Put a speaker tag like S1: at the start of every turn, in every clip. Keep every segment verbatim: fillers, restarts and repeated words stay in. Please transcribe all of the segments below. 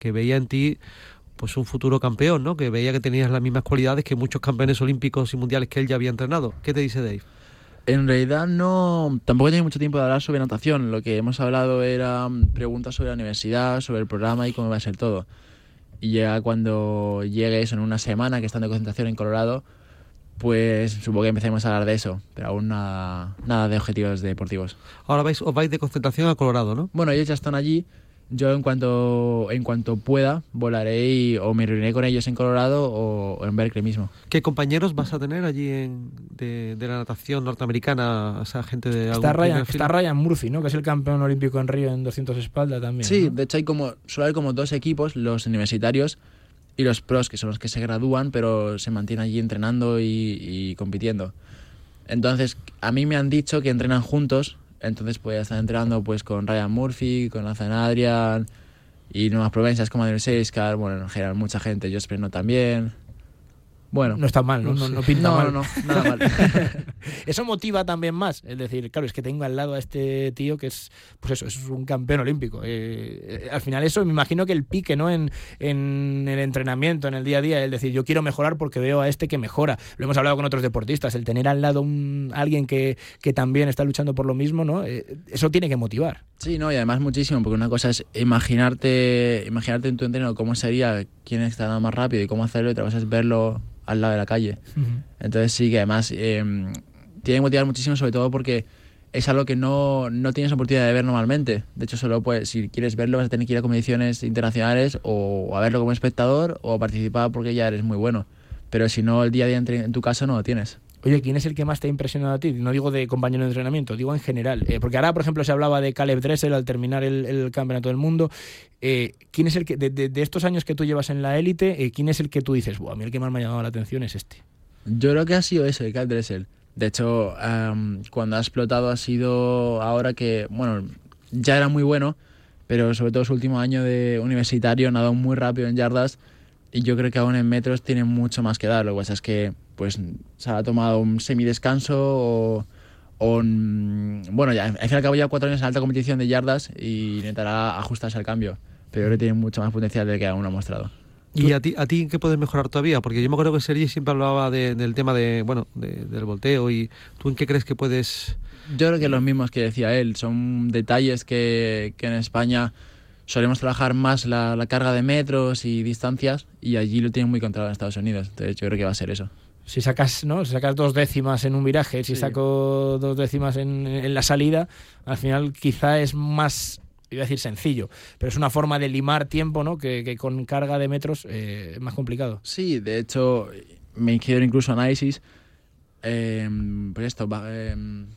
S1: que veía en ti pues un futuro campeón, ¿no? Que veía que tenías las mismas cualidades que muchos campeones olímpicos y mundiales que él ya había entrenado. ¿Qué te dice Dave?
S2: En realidad no, tampoco he tenido mucho tiempo de hablar sobre natación. Lo que hemos hablado era preguntas sobre la universidad, sobre el programa y cómo va a ser todo. Y ya cuando llegue eso en una semana que están de concentración en Colorado, pues supongo que empecemos a hablar de eso, pero aún nada, nada de objetivos deportivos.
S1: Ahora vais, os vais de concentración a Colorado, ¿no?
S2: Bueno, ellos ya están allí. Yo en cuanto en cuanto pueda volaré y o me reuniré con ellos en Colorado o, o en Berkeley mismo.
S1: ¿Qué compañeros vas a tener allí en, de, de la natación norteamericana? O sea, gente de
S3: está
S1: algún
S3: Ryan, está Ryan Murphy, ¿no? Que es el campeón olímpico en Río en doscientos espalda también.
S2: Sí,
S3: ¿no?
S2: de hecho hay como suele haber como dos equipos, los universitarios y los pros, que son los que se gradúan pero se mantienen allí entrenando y, y compitiendo. Entonces a mí me han dicho que entrenan juntos. Entonces pues estar entrenando pues con Ryan Murphy, con Nathan Adrian y nuevas provincias como Adrian Seiskar, bueno, en general mucha gente, Josh Preno también. Bueno,
S3: no está mal, no, no, no pinta
S2: no,
S3: mal.
S2: No, no, nada mal.
S3: Eso motiva también más, es decir, claro, es que tengo al lado a este tío que es, pues eso, es un campeón olímpico. Eh, eh, al final eso, me imagino que el pique, ¿no? En, en el entrenamiento, en el día a día, es decir, yo quiero mejorar porque veo a este que mejora. Lo hemos hablado con otros deportistas, el tener al lado un alguien que, que también está luchando por lo mismo, ¿no? Eh, eso tiene que motivar.
S2: Sí, no, y además muchísimo, porque una cosa es imaginarte, imaginarte en tu entreno cómo sería, quién está más rápido y cómo hacerlo, y otra cosa es verlo al lado de la calle. Uh-huh. Entonces sí que además eh, tiene que motivar muchísimo, sobre todo porque es algo que no, no tienes oportunidad de ver normalmente. De hecho, solo puedes, si quieres verlo vas a tener que ir a competiciones internacionales o a verlo como espectador o a participar porque ya eres muy bueno. Pero si no, el día a día en tu caso no lo tienes.
S3: Oye, ¿quién es el que más te ha impresionado a ti? No digo de compañero de entrenamiento, digo en general. Eh, porque ahora, por ejemplo, se hablaba de Caleb Dressel al terminar el, el campeonato del mundo. Eh, ¿Quién es el que, de, de, de estos años que tú llevas en la élite, eh, quién es el que tú dices, a mí el que más me ha llamado la atención es este?
S2: Yo creo que ha sido ese, Caleb Dressel. De hecho, um, cuando ha explotado ha sido ahora que, bueno, ya era muy bueno, pero sobre todo su último año de universitario nadó muy rápido en yardas. Y yo creo que aún en metros tiene mucho más que dar. Lo que pasa es que pues se ha tomado un semidescanso o, o un, bueno, ya, al fin y al cabo ya cuatro años en alta competición de yardas y intentará ajustarse al cambio. Pero creo que tiene mucho más potencial del que aún ha mostrado.
S1: ¿Y a ti, a ti qué puedes mejorar todavía? Porque yo me acuerdo que Sergi siempre hablaba de, del tema de, bueno, de, del volteo. ¿Y tú en qué crees que puedes...?
S2: Yo creo que los mismos que decía él. Son detalles que, que en España solemos trabajar más la, la carga de metros y distancias, y allí lo tienen muy controlado en Estados Unidos. Entonces yo creo que va a ser eso.
S3: Si sacas, ¿no? Si sacas dos décimas en un viraje, si sí. saco dos décimas en, en la salida, al final quizá es más, iba a decir sencillo, pero es una forma de limar tiempo, ¿no? Que, que con carga de metros eh, es más complicado.
S2: Sí, de hecho me hicieron incluso análisis, eh, pues esto, eh,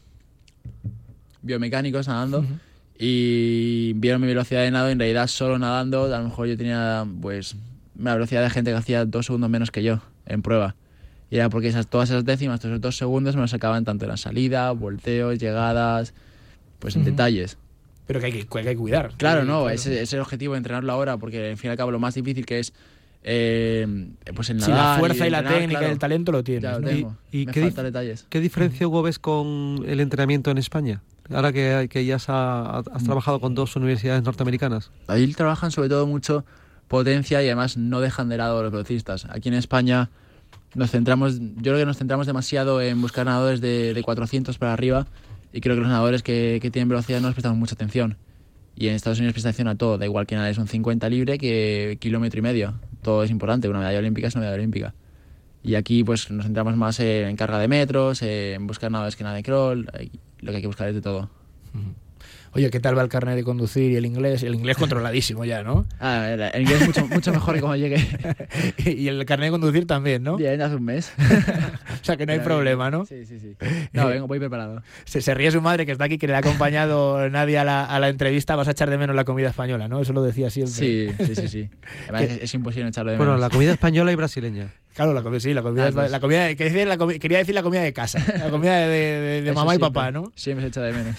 S2: biomecánicos nadando. Uh-huh. Y vieron mi velocidad de nado. En realidad solo nadando a lo mejor yo tenía pues la velocidad de gente que hacía dos segundos menos que yo en prueba, y era porque esas, todas esas décimas, todos esos dos segundos me los sacaban tanto en la salida, volteos, llegadas, pues en uh-huh. detalles.
S3: Pero que hay que, que, hay que cuidar.
S2: Claro,
S3: que,
S2: no,
S3: claro.
S2: Ese, ese es el objetivo de entrenarlo ahora, porque al fin y al cabo lo más difícil que es eh, pues el nadar.
S3: Sí, la fuerza y, y
S2: entrenar,
S3: la técnica
S2: claro,
S3: y el talento lo tienes,
S2: ya lo
S3: ¿no?
S2: tengo.
S1: ¿Y, y
S2: me
S1: qué,
S2: faltan
S1: dif-
S2: detalles.
S1: ¿Qué diferencia, Hugo, ves con el entrenamiento en España? Ahora que, que ya has, has trabajado con dos universidades norteamericanas.
S2: Ahí trabajan sobre todo mucho potencia y además no dejan de lado a los velocistas. Aquí en España nos centramos, yo creo que nos centramos demasiado en buscar nadadores de, de cuatrocientos para arriba, y creo que los nadadores que, que tienen velocidad no les prestamos mucha atención. Y en Estados Unidos prestan atención a todo, da igual que nadie, un cincuenta libre que kilómetro y medio. Todo es importante, una medalla olímpica es una medalla olímpica. Y aquí pues nos centramos más en carga de metros, en buscar nadadores que naden crawl, lo que hay que buscar es de todo.
S3: Oye, ¿qué tal va el carnet de conducir y el inglés? El inglés controladísimo ya, ¿no?
S2: Ah, el inglés es mucho, mucho mejor que cuando llegué.
S3: Y el carnet de conducir también, ¿no?
S2: Bien, hace un mes.
S3: O sea, que no hay problema, ¿no?
S2: Sí, sí, sí. No, vengo, voy preparado.
S3: Se, se ríe su madre, que está aquí, que le ha acompañado nadie a la, a la entrevista. Vas a echar de menos la comida española, ¿no? Eso lo decía siempre.
S2: Sí, sí, sí, sí. Además, es, es imposible echarlo de menos.
S1: Bueno, la comida española y brasileña.
S3: Claro, la comida, sí, la comida, ah, pues. la comida quería decir la, comi- quería decir la comida de casa, la comida de, de, de mamá
S2: siempre,
S3: y papá, ¿no?
S2: Siempre se echa de menos.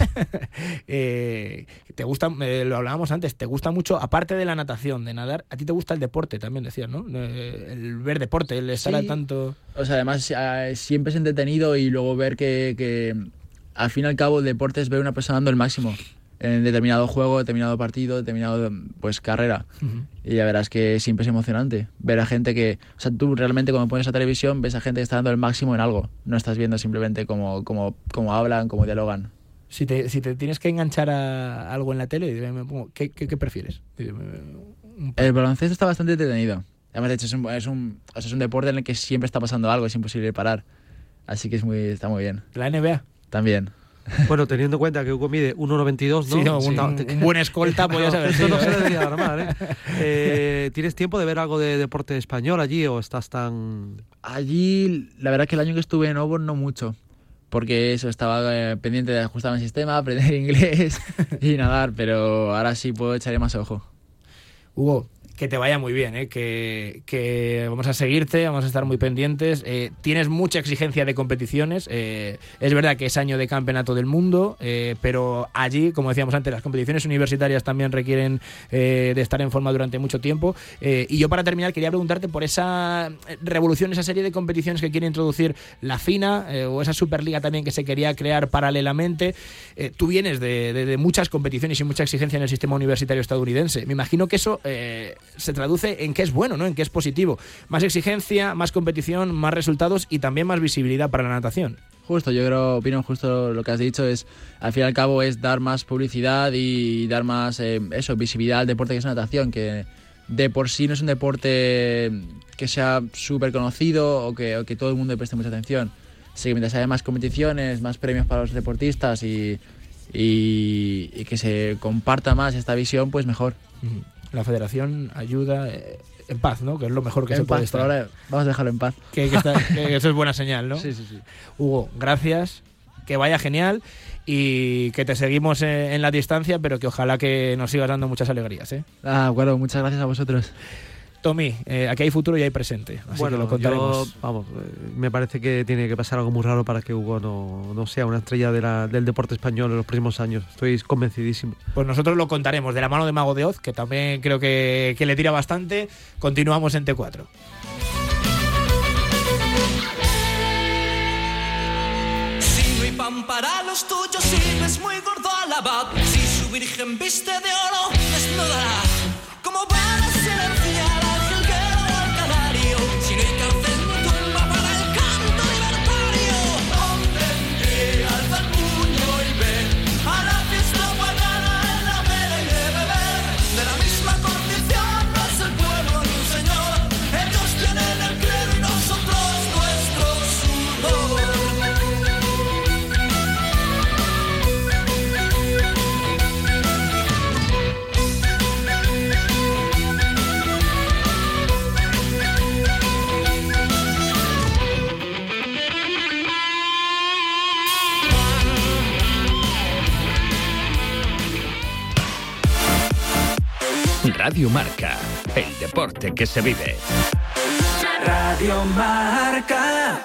S3: eh, te gusta, eh, lo hablábamos antes, te gusta mucho, aparte de la natación, de nadar, a ti te gusta el deporte también, decías, ¿no? Eh, el ver deporte, el estar sí. al tanto.
S2: O sea, además eh, siempre es entretenido, y luego ver que, que al fin y al cabo el deporte es ver a una persona dando el máximo. en determinado juego, determinado partido, determinado pues carrera. Uh-huh. Y ya verás que siempre es emocionante ver a gente que... O sea, tú realmente cuando pones la televisión ves a gente que está dando el máximo en algo. No estás viendo simplemente cómo, cómo, cómo hablan, cómo dialogan.
S3: Si te, si te tienes que enganchar a algo en la tele, ¿qué, qué, qué prefieres?
S2: El baloncesto está bastante entretenido. Además, de hecho, es un, es, un, o sea, es un deporte en el que siempre está pasando algo, es imposible parar. Así que es muy, está muy bien.
S3: ¿La N B A?
S2: También.
S1: Bueno, teniendo en cuenta que Hugo mide uno noventa y dos, ¿no?
S3: Sí, no, un, un, un buen escolta, podías haber
S1: sido. Esto no
S3: ¿eh?
S1: se debería armar, ¿eh? ¿eh? ¿Tienes tiempo de ver algo de deporte español allí o estás tan...?
S2: Allí, la verdad que el año que estuve en Auburn no mucho. Porque eso, estaba eh, pendiente de ajustar el sistema, aprender inglés y nadar, pero ahora sí puedo echarle más ojo.
S3: Hugo, que te vaya muy bien, ¿eh? que, que vamos a seguirte, vamos a estar muy pendientes. Eh, tienes mucha exigencia de competiciones. Eh, es verdad que es año de campeonato del mundo, eh, pero allí, como decíamos antes, las competiciones universitarias también requieren eh, de estar en forma durante mucho tiempo. Eh, y yo, para terminar, quería preguntarte por esa revolución, esa serie de competiciones que quiere introducir la FINA, eh, o esa Superliga también que se quería crear paralelamente. Eh, tú vienes de, de, de muchas competiciones y mucha exigencia en el sistema universitario estadounidense. Me imagino que eso... Eh, se traduce en que es bueno, ¿no? En que es positivo. Más exigencia, más competición, más resultados y también más visibilidad para la natación.
S2: Justo, yo creo, opino justo lo que has dicho, es al fin y al cabo es dar más publicidad y dar más eh, eso, visibilidad al deporte que es natación, que de por sí no es un deporte que sea súper conocido o que, o que todo el mundo le preste mucha atención. Así que mientras haya más competiciones, más premios para los deportistas y, y, y que se comparta más esta visión, pues mejor.
S3: Uh-huh. La federación ayuda eh, en paz, ¿no? Que es lo mejor que
S2: en
S3: se puede
S2: paz,
S3: estar.
S2: Ahora vamos a dejarlo en paz.
S3: Que, que, está, que eso es buena señal, ¿no?
S1: Sí, sí, sí.
S3: Hugo, gracias. Que vaya genial y que te seguimos en, en la distancia, pero que ojalá que nos sigas dando muchas alegrías, ¿eh?
S2: Ah, bueno, muchas gracias a vosotros.
S3: Tommy, eh, aquí hay futuro y hay presente, así
S1: bueno,
S3: que lo contaremos.
S1: Yo, vamos, eh, me parece que tiene que pasar algo muy raro para que Hugo no, no sea una estrella de la, del deporte español en los próximos años. Estoy convencidísimo.
S3: Pues nosotros lo contaremos de la mano de Mago de Oz, que también creo que, que le tira bastante. Continuamos en T cuatro.
S4: Si no hay pan para los tuyos, si ves muy gordo al abad, si su virgen viste de oro, desnudará como para silenciar al jilguero o al canario. Si no hay cárcel ni tumba para el canto libertario, hombre, entre, alza el puño y ven a la fiesta pagana en la vela y de beber. De la misma condición no es el pueblo ni un señor. Ellos tienen el credo y nosotros nuestro sudor.
S5: Radio Marca, el deporte que se vive.
S4: Radio Marca.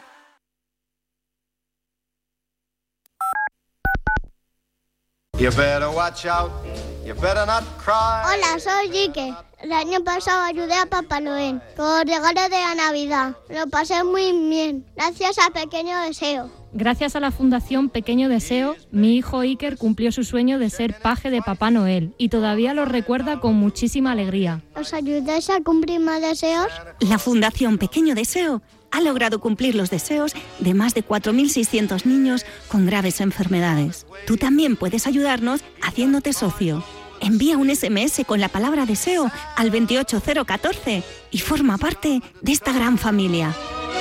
S6: You better watch out. You better not cry.
S7: Hola, soy Quique. El año pasado ayudé a Papá Noel con regalos de la Navidad. Lo pasé muy bien, gracias a Pequeño Deseo.
S8: Gracias a la Fundación Pequeño Deseo, mi hijo Iker cumplió su sueño de ser paje de Papá Noel y todavía lo recuerda con muchísima alegría.
S7: ¿Os ayudáis a cumplir más deseos?
S9: La Fundación Pequeño Deseo ha logrado cumplir los deseos de más de cuatro mil seiscientos niños con graves enfermedades. Tú también puedes ayudarnos haciéndote socio. Envía un ese eme ese con la palabra deseo al veintiocho cero uno cuatro y forma parte de esta gran familia.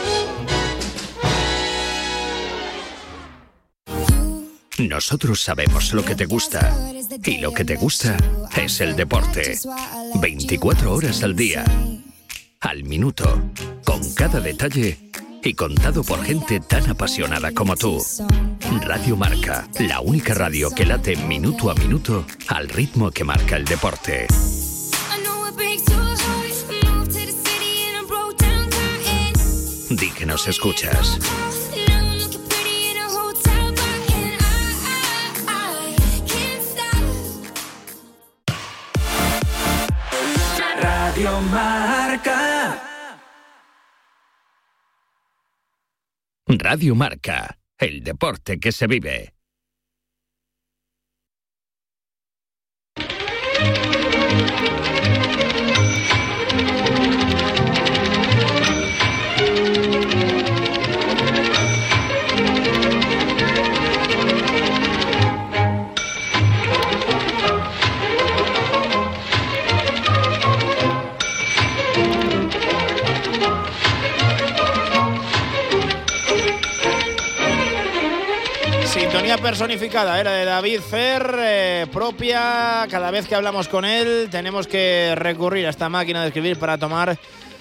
S5: Nosotros sabemos lo que te gusta y lo que te gusta es el deporte. veinticuatro horas al día, al minuto, con cada detalle y contado por gente tan apasionada como tú. Radio Marca, la única radio que late minuto a minuto al ritmo que marca el deporte. Di que nos escuchas.
S4: Radio Marca.
S5: Radio Marca, el deporte que se vive.
S3: Hazaña personificada, era de David Fer, eh, propia. Cada vez que hablamos con él tenemos que recurrir a esta máquina de escribir para tomar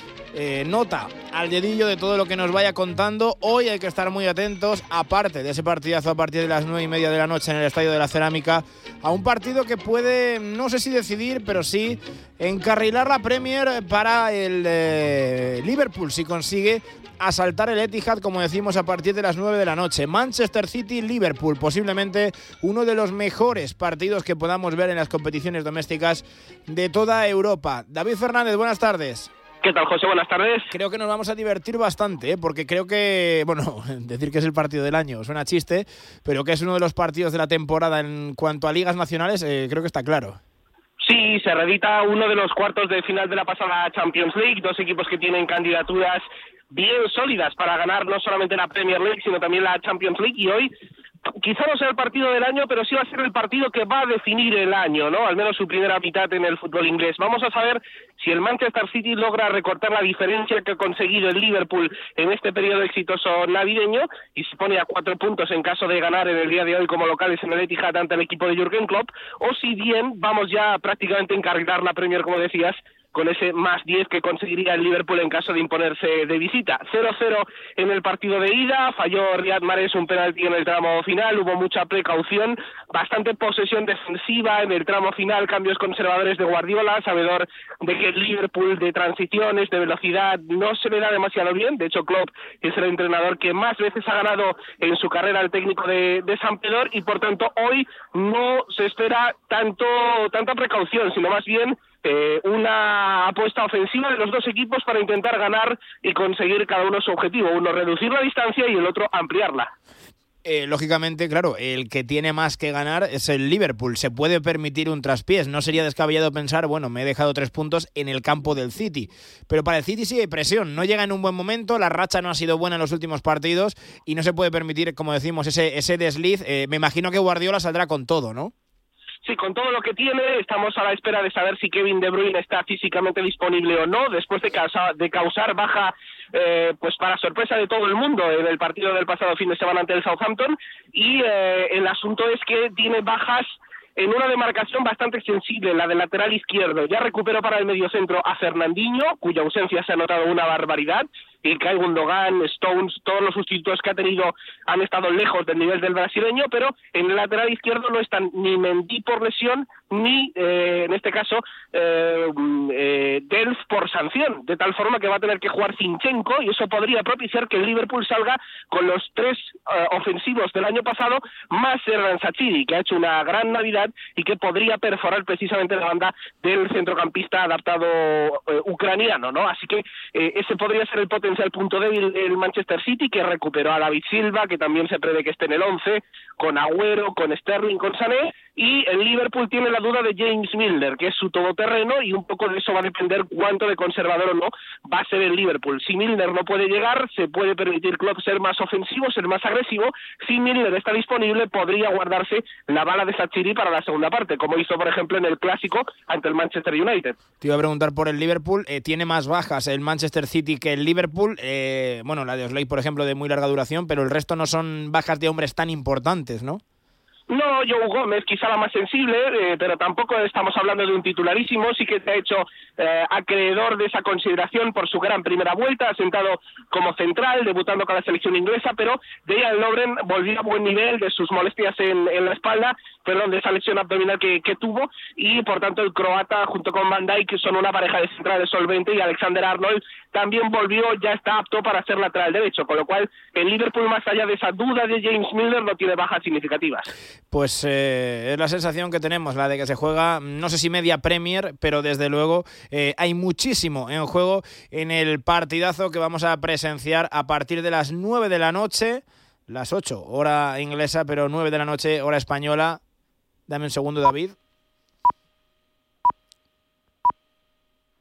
S3: eh, nota al dedillo de todo lo que nos vaya contando. Hoy hay que estar muy atentos, aparte de ese partidazo a partir de las nueve y media de la noche en el Estadio de la Cerámica, a un partido que puede, no sé si decidir, pero sí encarrilar la Premier para el eh, Liverpool, si consigue asaltar el Etihad, como decimos, a partir de las nueve de la noche. Manchester City-Liverpool, posiblemente uno de los mejores partidos que podamos ver en las competiciones domésticas de toda Europa. David Fernández, buenas tardes.
S10: ¿Qué tal, José? Buenas tardes.
S3: Creo que nos vamos a divertir bastante, ¿eh? Porque creo que, bueno, decir que es el partido del año suena chiste, pero que es uno de los partidos de la temporada en cuanto a ligas nacionales, eh, creo que está claro.
S10: Sí, se reedita uno de los cuartos de final de la pasada Champions League, dos equipos que tienen candidaturas bien sólidas para ganar no solamente la Premier League, sino también la Champions League, y hoy quizá no sea el partido del año, pero sí va a ser el partido que va a definir el año, ¿no? Al menos su primera mitad en el fútbol inglés. Vamos a saber si el Manchester City logra recortar la diferencia que ha conseguido el Liverpool en este periodo exitoso navideño y se pone a cuatro puntos en caso de ganar en el día de hoy como locales en el Etihad ante el equipo de Jürgen Klopp, o si bien vamos ya prácticamente a encarrilar la Premier, como decías, con ese más diez que conseguiría el Liverpool en caso de imponerse de visita. cero cero en el partido de ida, falló Riyad Mahrez un penalti en el tramo final, hubo mucha precaución, bastante posesión defensiva en el tramo final, cambios conservadores de Guardiola, sabedor de que el Liverpool de transiciones, de velocidad, no se le da demasiado bien. De hecho, Klopp es el entrenador que más veces ha ganado en su carrera al técnico de, de San Pedro, y por tanto hoy no se espera tanto tanta precaución, sino más bien Eh, una apuesta ofensiva de los dos equipos para intentar ganar y conseguir cada uno su objetivo, uno reducir la distancia y el otro ampliarla.
S3: Eh, lógicamente, claro, el que tiene más que ganar es el Liverpool. Se puede permitir un traspiés. No sería descabellado pensar, bueno, me he dejado tres puntos en el campo del City. Pero para el City sí hay presión. No llega en un buen momento, la racha no ha sido buena en los últimos partidos y no se puede permitir, como decimos, ese, ese desliz. Eh, me imagino que Guardiola saldrá con todo, ¿no?
S10: Sí, con todo lo que tiene, estamos a la espera de saber si Kevin De Bruyne está físicamente disponible o no, después de causar, de causar baja, eh, pues para sorpresa de todo el mundo, en el partido del pasado fin de semana ante el Southampton, y eh, el asunto es que tiene bajas en una demarcación bastante sensible, la del lateral izquierdo. Ya recuperó para el mediocentro a Fernandinho, cuya ausencia se ha notado una barbaridad. Ilkay Gundogan, Stones, todos los sustitutos que ha tenido han estado lejos del nivel del brasileño, pero en el lateral izquierdo no están ni Mendy por lesión, ni, eh, en este caso, eh, eh, Delph por sanción, de tal forma que va a tener que jugar Zinchenko, y eso podría propiciar que el Liverpool salga con los tres eh, ofensivos del año pasado, más Xherdan Shaqiri, que ha hecho una gran Navidad y que podría perforar precisamente la banda del centrocampista adaptado eh, ucraniano, ¿no? Así que eh, ese podría ser el potencial el punto débil del Manchester City, que recuperó a David Silva, que también se prevé que esté en el once, con Agüero, con Sterling, con Sané, y el Liverpool tiene la duda de James Milner, que es su todoterreno, y un poco de eso va a depender cuánto de conservador o no va a ser el Liverpool. Si Milner no puede llegar, se puede permitir Klopp ser más ofensivo, ser más agresivo. Si Milner está disponible, podría guardarse la bala de Shaqiri para la segunda parte, como hizo, por ejemplo, en el Clásico ante el Manchester United.
S3: Te iba a preguntar por el Liverpool, eh, tiene más bajas el Manchester City que el Liverpool. Eh, bueno, la de Osley, por ejemplo, de muy larga duración, pero el resto no son bajas de hombres tan importantes, ¿no?
S10: No, Joe Gómez, quizá la más sensible, eh, pero tampoco estamos hablando de un titularísimo. Sí que se ha hecho eh, acreedor de esa consideración por su gran primera vuelta, asentado como central, debutando con la selección inglesa, pero Dejan Lovren volvió a buen nivel de sus molestias en, en la espalda, perdón, de esa lesión abdominal que, que tuvo, y por tanto el croata junto con Van Dijk son una pareja de centrales solvente, y Alexander Arnold también volvió, ya está apto para ser lateral derecho, con lo cual el Liverpool, más allá de esa duda de James Milner, no tiene bajas significativas.
S3: Pues eh, es la sensación que tenemos, la de que se juega, no sé si media Premier, pero desde luego eh, hay muchísimo en juego en el partidazo que vamos a presenciar a partir de las nueve de la noche, las ocho, hora inglesa, pero nueve de la noche, hora española. Dame un segundo, David.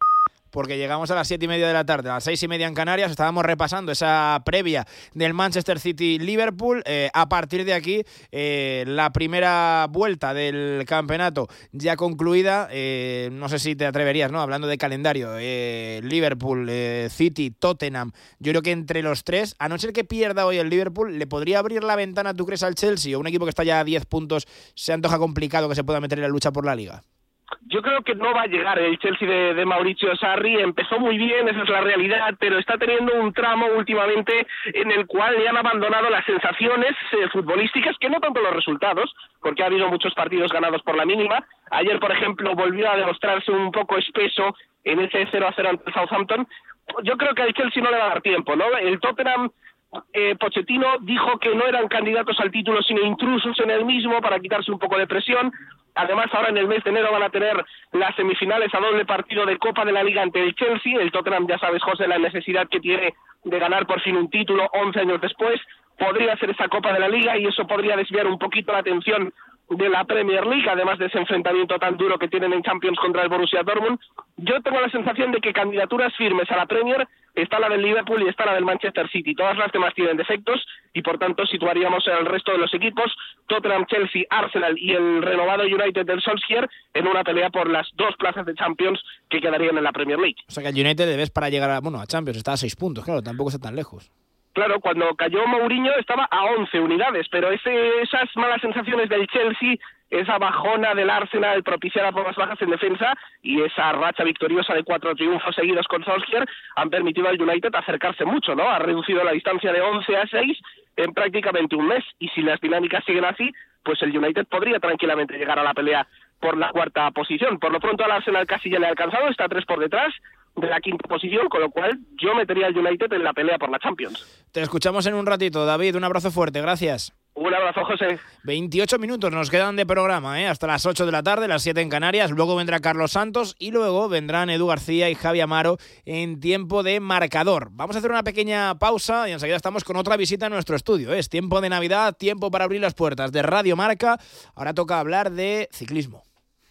S3: porque llegamos a las siete y media de la tarde, a las seis y media en Canarias. Estábamos repasando esa previa del Manchester City-Liverpool. Eh, a partir de aquí, eh, la primera vuelta del campeonato ya concluida. Eh, no sé si te atreverías, ¿no? Hablando de calendario, eh, Liverpool, eh, City, Tottenham. Yo creo que entre los tres, a no ser que pierda hoy el Liverpool, ¿le podría abrir la ventana, tú crees, al Chelsea? O un equipo que está ya a diez puntos, ¿se antoja complicado que se pueda meter en la lucha por la Liga?
S10: Yo creo que no va a llegar el Chelsea de, de Mauricio Sarri. Empezó muy bien, esa es la realidad, pero está teniendo un tramo últimamente en el cual le han abandonado las sensaciones eh, futbolísticas, que no tanto los resultados, porque ha habido muchos partidos ganados por la mínima. Ayer, por ejemplo, volvió a demostrarse un poco espeso en ese cero a cero ante el Southampton. Yo creo que al Chelsea no le va a dar tiempo, ¿no? El Tottenham, eh, Pochettino dijo que no eran candidatos al título, sino intrusos en el mismo para quitarse un poco de presión. Además, ahora en el mes de enero van a tener las semifinales a doble partido de Copa de la Liga ante el Chelsea. El Tottenham, ya sabes, José, la necesidad que tiene de ganar por fin un título once años después. Podría ser esa Copa de la Liga y eso podría desviar un poquito la atención de la Premier League, además de ese enfrentamiento tan duro que tienen en Champions contra el Borussia Dortmund. Yo tengo la sensación de que candidaturas firmes a la Premier está la del Liverpool y está la del Manchester City. Todas las demás tienen defectos y por tanto situaríamos al resto de los equipos, Tottenham, Chelsea, Arsenal y el renovado United del Solskjaer, en una pelea por las dos plazas de Champions que quedarían en la Premier League.
S3: O sea que el United debes para llegar a, bueno, a Champions, está a seis puntos, claro, tampoco está tan lejos.
S10: Claro, cuando cayó Mourinho estaba a once unidades, pero ese, esas malas sensaciones del Chelsea, esa bajona del Arsenal propiciada por las bajas en defensa y esa racha victoriosa de cuatro triunfos seguidos con Solskjaer han permitido al United acercarse mucho, ¿no? Ha reducido la distancia de once a seis en prácticamente un mes y si las dinámicas siguen así, pues el United podría tranquilamente llegar a la pelea por la cuarta posición. Por lo pronto al Arsenal casi ya le ha alcanzado, está tres por detrás de la quinta posición, con lo cual yo metería al United en la pelea por la Champions.
S3: Te escuchamos en un ratito, David, un abrazo fuerte, gracias.
S10: Un abrazo, José.
S3: veintiocho minutos nos quedan de programa, ¿eh? Hasta las ocho de la tarde, las siete en Canarias. Luego vendrá Carlos Santos y luego vendrán Edu García y Javi Amaro en tiempo de marcador. Vamos a hacer una pequeña pausa y enseguida estamos con otra visita a nuestro estudio. Es tiempo de Navidad, tiempo para abrir las puertas de Radio Marca. Ahora toca hablar de ciclismo.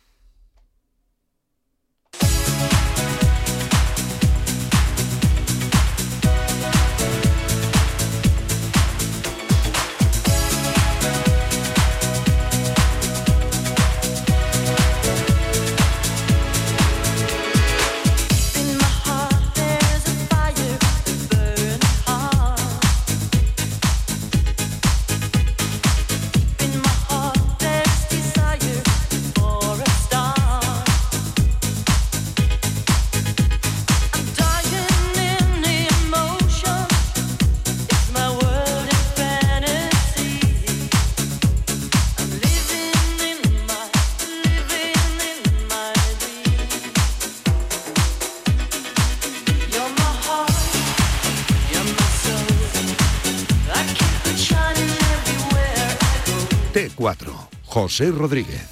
S11: T cuatro, José Rodríguez.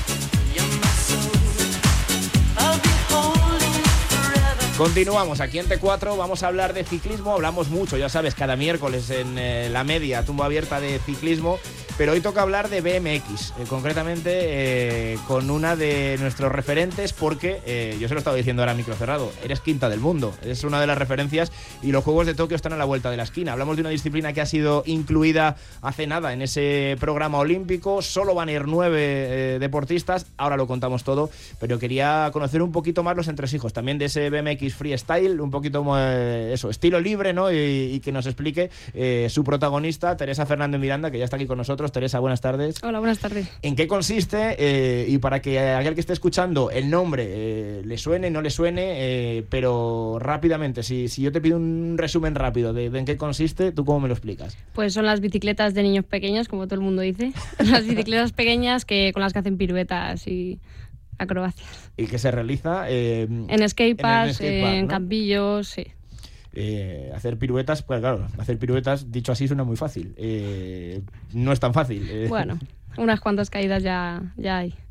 S3: Continuamos aquí en T cuatro, vamos a hablar de ciclismo, hablamos mucho, ya sabes, cada miércoles en eh, la media, tumba abierta de ciclismo, pero hoy toca hablar de B M X, eh, concretamente eh, con una de nuestros referentes, porque eh, yo se lo estaba diciendo ahora a micro cerrado, eres quinta del mundo, es una de las referencias y los Juegos de Tokio están a la vuelta de la esquina. Hablamos de una disciplina que ha sido incluida hace nada en ese programa olímpico, solo van a ir nueve eh, deportistas, ahora lo contamos todo, pero quería conocer un poquito más los entresijos también de ese B M X freestyle, un poquito eh, eso, estilo libre, ¿no? Y, y que nos explique eh, su protagonista, Teresa Fernández Miranda, que ya está aquí con nosotros. Teresa, buenas tardes.
S12: Hola, buenas tardes.
S3: ¿En qué consiste? Eh, y para que aquel que esté escuchando el nombre eh, le suene, no le suene, eh, pero rápidamente, si, si yo te pido un resumen rápido de, de en qué consiste, ¿tú cómo me lo explicas?
S12: Pues son las bicicletas de niños pequeños, como todo el mundo dice. Las bicicletas pequeñas que con las que hacen piruetas y acrobacias.
S3: ¿Y que se realiza? Eh,
S12: en skateparks, en,
S3: skate
S12: en
S3: ¿no?
S12: campillos, sí.
S3: Eh, hacer piruetas, pues claro, hacer piruetas, dicho así, suena muy fácil. Eh, no es tan fácil. Eh.
S12: Bueno, unas cuantas caídas ya, ya hay.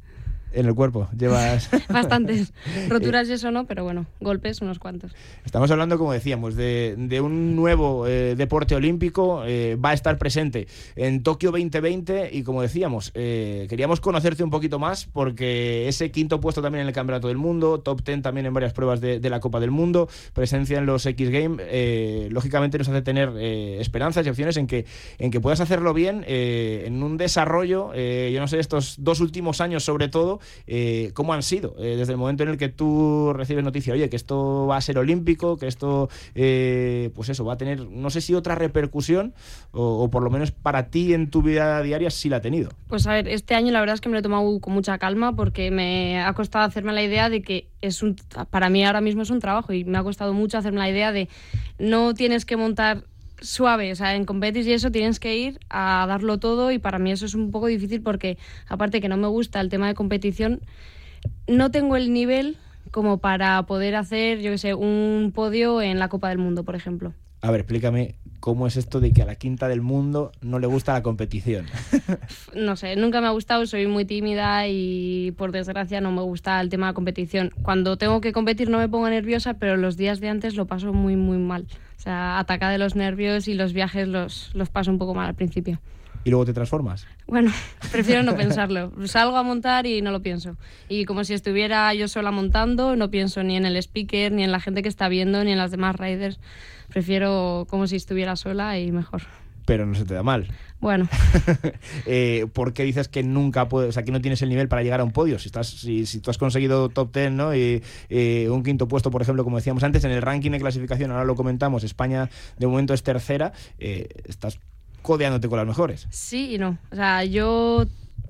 S3: En el cuerpo, llevas...
S12: Bastantes. Roturas y eso no, pero bueno, golpes unos cuantos.
S3: Estamos hablando, como decíamos, de, de un nuevo eh, deporte olímpico. Eh, va a estar presente en Tokio veinte veinte y, como decíamos, eh, queríamos conocerte un poquito más porque ese quinto puesto también en el Campeonato del Mundo, top ten también en varias pruebas de, de la Copa del Mundo, presencia en los X Games, eh, lógicamente nos hace tener eh, esperanzas y opciones en que, en que puedas hacerlo bien, eh, en un desarrollo, eh, yo no sé, estos dos últimos años sobre todo, Eh, ¿cómo han sido? Eh, desde el momento en el que tú recibes noticia, oye, que esto va a ser olímpico, que esto, eh, pues eso, va a tener, no sé si otra repercusión, o, o por lo menos para ti en tu vida diaria sí la ha tenido.
S12: Pues a ver, este año la verdad es que me lo he tomado con mucha calma porque me ha costado hacerme la idea de que es un, para mí ahora mismo es un trabajo y me ha costado mucho hacerme la idea de no tienes que montar suave, o sea, en competis y eso tienes que ir a darlo todo y para mí eso es un poco difícil porque aparte que no me gusta el tema de competición, no tengo el nivel como para poder hacer, yo qué sé, un podio en la Copa del Mundo, por ejemplo.
S3: A ver, explícame cómo es esto de que a la quinta del mundo no le gusta la competición.
S12: No sé, nunca me ha gustado, soy muy tímida y por desgracia no me gusta el tema de la competición. Cuando tengo que competir no me pongo nerviosa, pero los días de antes lo paso muy, muy mal. O sea, ataca de los nervios y los viajes los, los paso un poco mal al principio.
S3: ¿Y luego te transformas?
S12: Bueno, prefiero no pensarlo. Salgo a montar y no lo pienso. Y como si estuviera yo sola montando, no pienso ni en el speaker, ni en la gente que está viendo, ni en las demás riders. Prefiero como si estuviera sola y mejor.
S3: Pero no se te da mal.
S12: Bueno.
S3: eh, ¿Por qué dices que nunca puedes, o sea, que no tienes el nivel para llegar a un podio? Si estás, si, si tú has conseguido top ten, ¿no? Y eh, un quinto puesto, por ejemplo, como decíamos antes, en el ranking de clasificación, ahora lo comentamos, España de momento es tercera, eh, estás codeándote con las mejores.
S12: Sí y no. O sea, yo...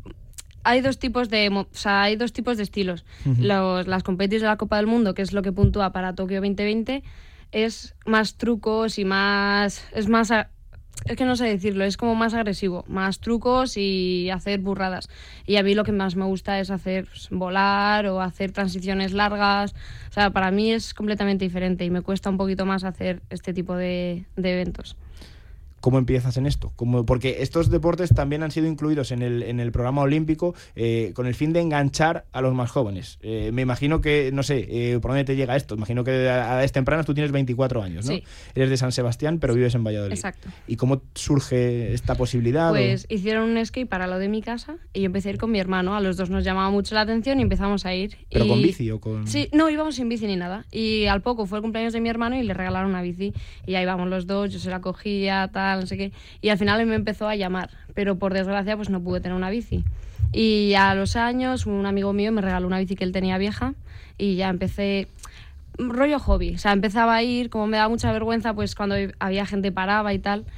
S12: Hay dos tipos de, o sea, hay dos tipos de estilos. Uh-huh. Los, las competiciones de la Copa del Mundo, que es lo que puntúa para Tokio veinte veinte, es más trucos y más... Es más... Es que no sé decirlo, es como más agresivo, más trucos y hacer burradas. Y a mí lo que más me gusta es hacer pues, volar o hacer transiciones largas. O sea, para mí es completamente diferente y me cuesta un poquito más hacer este tipo de, de eventos.
S3: ¿Cómo empiezas en esto? ¿Cómo? Porque estos deportes también han sido incluidos en el, en el programa olímpico eh, con el fin de enganchar a los más jóvenes. Eh, me imagino que, no sé, eh, ¿por dónde te llega esto? Imagino que a edades tempranas tú tienes veinticuatro años, ¿no?
S12: Sí.
S3: Eres de San Sebastián, pero vives en Valladolid.
S12: Exacto.
S3: ¿Y cómo surge esta posibilidad?
S12: Pues
S3: o?
S12: hicieron un skate para lo de mi casa y yo empecé a ir con mi hermano. A los dos nos llamaba mucho la atención y empezamos a ir.
S3: ¿Pero
S12: y...
S3: con bici o con...?
S12: Sí, no, íbamos sin bici ni nada. Y al poco fue el cumpleaños de mi hermano y le regalaron una bici. Y ahí íbamos los dos, yo se la cogía, tal, no sé qué. Y al final me empezó a llamar, pero por desgracia pues no pude tener una bici. Y a los años un amigo mío me regaló una bici que él tenía vieja y ya empecé rollo hobby. O sea, empezaba a ir, como me daba mucha vergüenza, pues cuando había gente paraba y tal.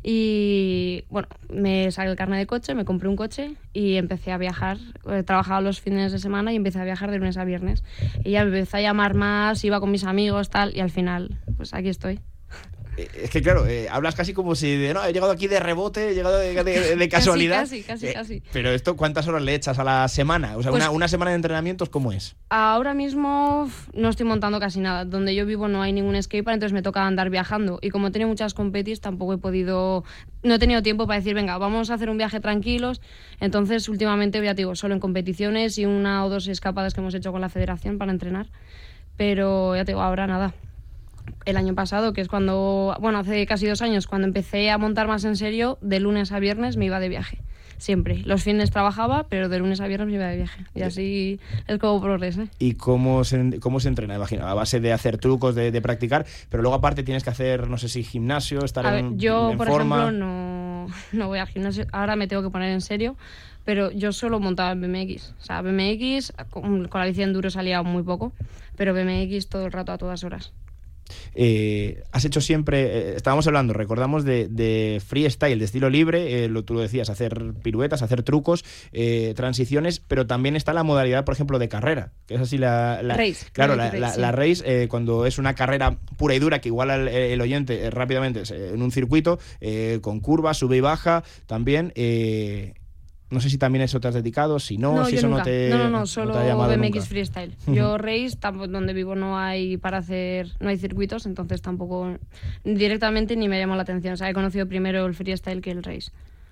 S12: Y bueno, me saqué el carnet de coche, me compré un coche y empecé a viajar. Trabajaba los fines de semana y empecé a viajar de lunes a viernes. Y ya me empecé a llamar más, iba con mis amigos, tal, y al final, pues aquí estoy.
S3: Es que claro, eh, hablas casi como si de, no, he llegado aquí de rebote, he llegado de, de, de casualidad.
S12: Casi, casi, casi,
S3: eh,
S12: casi.
S3: Pero esto, ¿cuántas horas le echas a la semana? O sea,
S12: Pues,
S3: una, una semana de entrenamientos, ¿cómo es?
S12: Ahora mismo no estoy montando casi nada. Donde yo vivo no hay ningún skatepark, entonces me toca andar viajando. Y como he tenido muchas competis, tampoco he podido... No he tenido tiempo para decir, venga, vamos a hacer un viaje tranquilos. Entonces, últimamente, ya te digo, solo en competiciones y una o dos escapadas que hemos hecho con la federación para entrenar. Pero ya te digo, ahora nada. El año pasado, que es cuando, bueno, hace casi dos años, cuando empecé a montar más en serio, de lunes a viernes me iba de viaje. Siempre. Los fines trabajaba, pero de lunes a viernes me iba de viaje. Y así es como progresé.
S3: ¿Y cómo se, cómo se entrena? Imagino, a base de hacer trucos, de, de practicar, pero luego aparte tienes que hacer, no sé si gimnasio, estar
S12: a
S3: en,
S12: ver, yo,
S3: en
S12: por
S3: forma.
S12: ejemplo, no, no voy al gimnasio. Ahora me tengo que poner en serio, pero yo solo montaba en B M X. O sea, B M X, con, con la bici de enduro salía muy poco, pero B M X todo el rato, a todas horas.
S3: Eh, has hecho siempre, eh, estábamos hablando, recordamos de, de freestyle, de estilo libre, eh, lo, tú lo decías, hacer piruetas, hacer trucos, eh, transiciones, pero también está la modalidad, por ejemplo, de carrera, que es así la... la
S12: race.
S3: Claro, la,
S12: race,
S3: la,
S12: sí.
S3: la race, eh, cuando es una carrera pura y dura, que igual el, el oyente eh, rápidamente en un circuito, eh, con curvas, sube y baja, también... Eh, No sé si también eso te has dedicado, si no,
S12: no
S3: si
S12: yo
S3: eso
S12: nunca.
S3: no te
S12: No, no, no, solo
S3: no te ha llamado
S12: B M X
S3: nunca.
S12: freestyle. Yo race, tampoco, donde vivo no hay para hacer, no hay circuitos, entonces tampoco directamente ni me llamó la atención. O sea, he conocido primero el freestyle que el race.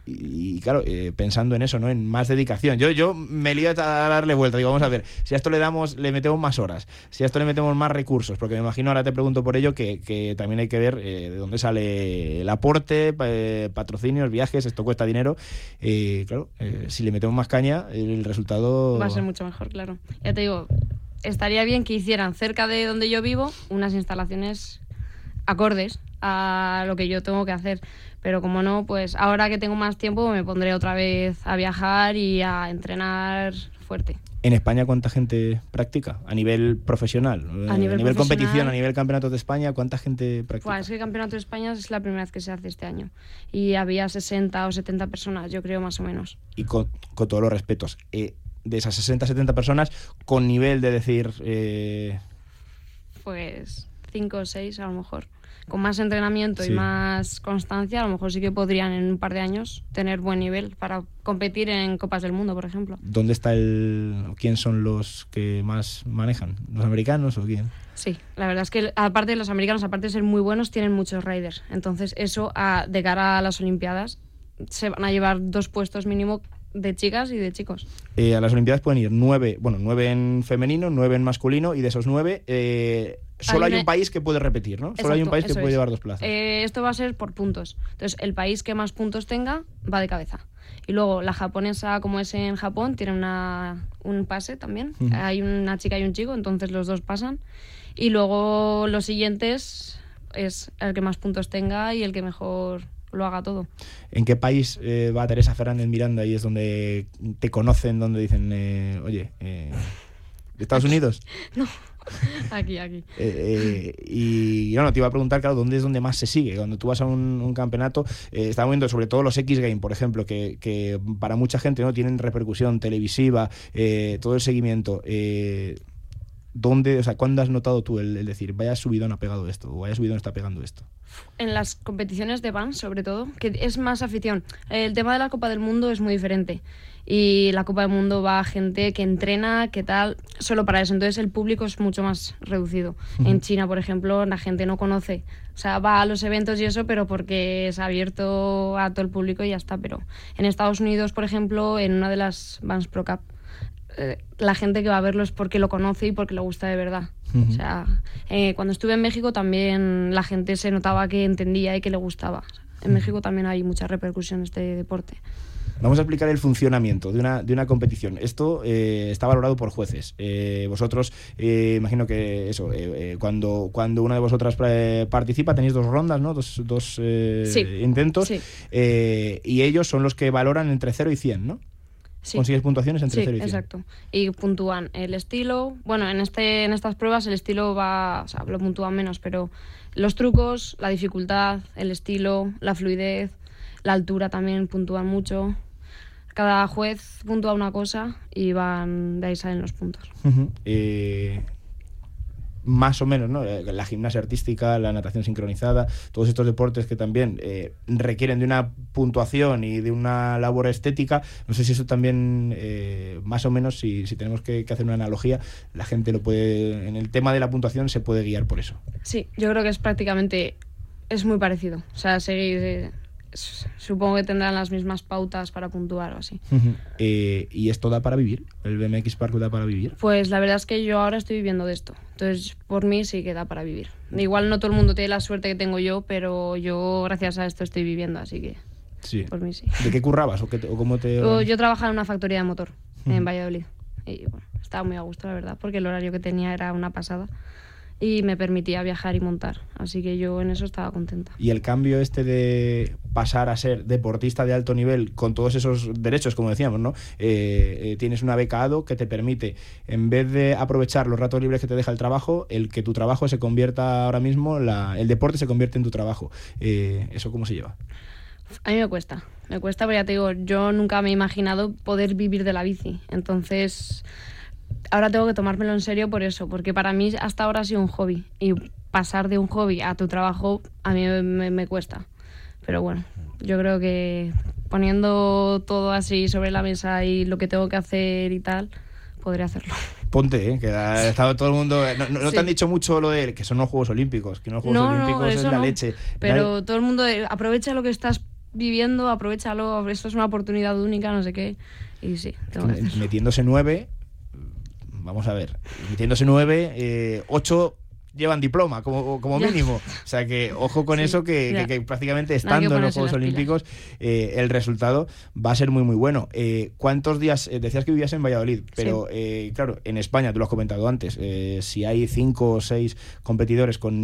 S3: y, y claro, eh, pensando en eso, ¿no? En más dedicación. Yo, yo me lío a darle vuelta. Digo, vamos a ver, si a esto le damos, le metemos más horas, si a esto le metemos más recursos, porque me imagino, ahora te pregunto por ello, que, que también hay que ver eh, de dónde sale el aporte, eh, patrocinios, viajes, esto cuesta dinero. Eh, claro, eh, si le metemos más caña, el resultado
S12: va a ser mucho mejor, claro. Ya te digo, estaría bien que hicieran cerca de donde yo vivo unas instalaciones acordes a lo que yo tengo que hacer, pero como no, pues ahora que tengo más tiempo me pondré otra vez a viajar y a entrenar fuerte.
S3: ¿En España cuánta gente practica a nivel profesional?
S12: A nivel,
S3: a nivel
S12: profesional,
S3: competición, a nivel campeonatos de España, ¿cuánta gente practica?
S12: Pues es que el Campeonato de España es la primera vez que se hace este año y había sesenta o setenta personas, yo creo, más o menos.
S3: Y con, con todos los respetos, eh, de esas sesenta setenta personas, con nivel de decir... Eh...
S12: Pues cinco o seis a lo mejor. Con más entrenamiento
S3: Sí.
S12: y más constancia, a lo mejor sí que podrían en un par de años tener buen nivel para competir en Copas del Mundo, por ejemplo.
S3: ¿Dónde está el... ¿Quién son los que más manejan? ¿Los americanos o quién?
S12: Sí, la verdad es que aparte de los americanos, aparte de ser muy buenos, tienen muchos riders. Entonces eso, a, de cara a las Olimpiadas, se van a llevar dos puestos mínimo de chicas y de chicos.
S3: Eh, a las Olimpiadas pueden ir nueve, bueno, nueve en femenino, nueve en masculino, y de esos nueve... Eh, Solo hay,
S12: hay
S3: un país que puede repetir, ¿no?
S12: Exacto,
S3: Solo hay un país que
S12: eso
S3: puede
S12: es.
S3: llevar dos plazas.
S12: Eh, esto va a ser por puntos. Entonces, el país que más puntos tenga va de cabeza. Y luego, la japonesa, como es en Japón, tiene una, un pase también.
S3: Uh-huh.
S12: Hay una chica y un chico, entonces los dos pasan. Y luego, los siguientes es el que más puntos tenga y el que mejor lo haga todo.
S3: ¿En qué país eh, va Teresa Fernández Miranda y es donde te conocen, donde dicen, eh, oye, eh, ¿de Estados Unidos?
S12: No. Aquí, aquí.
S3: Eh, eh, y bueno, te iba a preguntar, claro, ¿dónde es donde más se sigue? Cuando tú vas a un, un campeonato, eh, estamos viendo sobre todo los X-Games, por ejemplo, que, que para mucha gente no tienen repercusión televisiva, eh, todo el seguimiento. Eh, ¿Dónde, o sea, cuándo has notado tú el, el decir, vaya subidón ha pegado esto, o vaya subidón está pegando esto?
S12: En las competiciones de Vans, sobre todo, que es más afición. El tema de la Copa del Mundo es muy diferente. Y la Copa del Mundo va a gente que entrena, que tal, solo para eso. Entonces el público es mucho más reducido. Uh-huh. En China, por ejemplo, la gente no conoce. O sea, va a los eventos y eso, pero porque es abierto a todo el público y ya está. Pero en Estados Unidos, por ejemplo, en una de las Vans Pro Cup, eh, la gente que va a verlo es porque lo conoce y porque le gusta de verdad. Uh-huh. O sea, eh, cuando estuve en México también la gente se notaba que entendía y que le gustaba. En México también hay mucha repercusión en este deporte.
S3: Vamos a explicar el funcionamiento de una, de una competición. Esto eh, está valorado por jueces. Eh, vosotros, eh, imagino que eso, eh, eh, cuando, cuando una de vosotras eh, participa, tenéis dos rondas, ¿no? Dos, dos eh,
S12: sí.
S3: intentos.
S12: Sí.
S3: Eh, y ellos son los que valoran entre cero y cien, ¿no?
S12: Sí.
S3: Consigues puntuaciones entre
S12: sí,
S3: cero y cien.
S12: Exacto. Y puntúan el estilo. Bueno, en este en estas pruebas el estilo va, o sea, lo puntúan menos, pero los trucos, la dificultad, el estilo, la fluidez, la altura también puntúan mucho. Cada juez puntúa una cosa y van de ahí salen los puntos.
S3: Uh-huh. Eh, más o menos, ¿no? La gimnasia artística, la natación sincronizada, todos estos deportes que también eh, requieren de una puntuación y de una labor estética. No sé si eso también, eh, más o menos, si, si tenemos que, que hacer una analogía, la gente lo puede, en el tema de la puntuación se puede guiar por eso.
S12: Sí, yo creo que es prácticamente, es muy parecido. O sea, seguir... Eh, supongo que tendrán las mismas pautas para puntuar o así.
S3: Uh-huh. Eh, ¿Y esto da para vivir? ¿El B M X Park da para vivir?
S12: Pues la verdad es que yo ahora estoy viviendo de esto. Entonces, por mí sí que da para vivir. Igual no todo el mundo tiene la suerte que tengo yo, pero yo gracias a esto estoy viviendo, así que
S3: sí.
S12: Por mí sí.
S3: ¿De qué currabas o, qué te, o cómo te...?
S12: Yo, yo trabajaba en una factoría de motor
S3: uh-huh.
S12: en Valladolid. Y bueno, estaba muy a gusto, la verdad, porque el horario que tenía era una pasada. Y me permitía viajar y montar, así que yo en eso estaba contenta.
S3: Y el cambio este de pasar a ser deportista de alto nivel con todos esos derechos, como decíamos, ¿no? Eh, eh, tienes una beca A D O que te permite, en vez de aprovechar los ratos libres que te deja el trabajo, el que tu trabajo se convierta ahora mismo, la, el deporte se convierte en tu trabajo. Eh, ¿Eso cómo se lleva?
S12: A mí me cuesta, me cuesta, porque ya te digo, yo nunca me he imaginado poder vivir de la bici, entonces... Ahora tengo que tomármelo en serio por eso, porque para mí hasta ahora ha sido un hobby y pasar de un hobby a tu trabajo a mí me, me, me cuesta. Pero bueno, yo creo que poniendo todo así sobre la mesa y lo que tengo que hacer y tal, podré hacerlo.
S3: Ponte, ¿eh? Que ha estado todo el mundo... No, no, no
S12: sí.
S3: te han dicho mucho lo de que son los Juegos Olímpicos, que los Juegos
S12: no,
S3: Olímpicos
S12: no,
S3: es la
S12: no.
S3: leche.
S12: Pero
S3: Nadie...
S12: todo el mundo aprovecha lo que estás viviendo, aprovechalo, esto es una oportunidad única, no sé qué. Y sí, tengo que hacerlo.
S3: Metiéndose nueve, vamos a ver, metiéndose nueve, eh, ocho llevan diploma como, como mínimo, o sea que ojo con sí, eso que, que, que prácticamente estando que en los Juegos Olímpicos eh, el resultado va a ser muy muy bueno. Eh, ¿Cuántos días, eh, decías que vivías en Valladolid, pero sí. eh, claro, en España, tú lo has comentado antes, eh, si hay cinco o seis competidores con